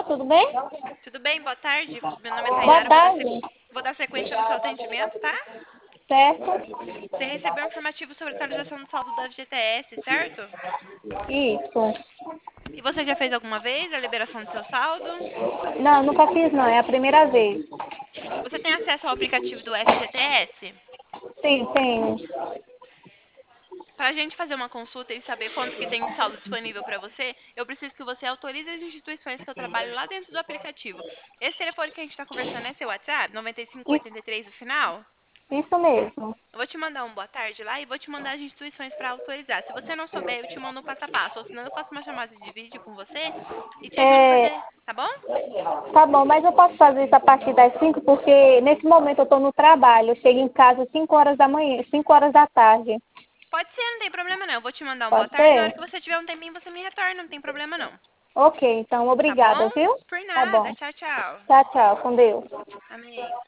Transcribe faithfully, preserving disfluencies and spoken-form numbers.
tudo bem? Tudo bem? Boa tarde. Meu nome é Boa Tainara. Vou dar, sequ... tarde. Vou dar sequência no seu atendimento, tá? Certo? Você recebeu um informativo sobre a atualização do saldo da F G T S, certo? Isso. E você já fez alguma vez a liberação do seu saldo? Não, nunca fiz não, é a primeira vez. Você tem acesso ao aplicativo do F G T S? Sim, tenho. Para a gente fazer uma consulta e saber quanto que tem de saldo disponível para você, eu preciso que você autorize as instituições que eu trabalho lá dentro do aplicativo. Esse telefone que a gente está conversando é seu WhatsApp? noventa e cinco Isso, oitenta e três o final? isso mesmo. Eu vou te mandar um boa tarde lá e vou te mandar as instituições para autorizar. Se você não souber, eu te mando um passo a passo. Ou senão eu faço uma chamada de vídeo com você e te ajudo a É, fazer, tá bom? tá bom, mas eu posso fazer isso a partir das cinco porque nesse momento eu estou no trabalho. Eu chego em casa às cinco horas da manhã, cinco horas da tarde. Pode ser, não tem problema não. Eu vou te mandar um boa Pode tarde. Na hora ser? que você tiver um tempinho, você me retorna. Não tem problema não. Ok, então Tá bom? obrigada, viu? Por Tá nada. bom. Tchau, tchau. Tchau, tchau. Com Deus. Amém.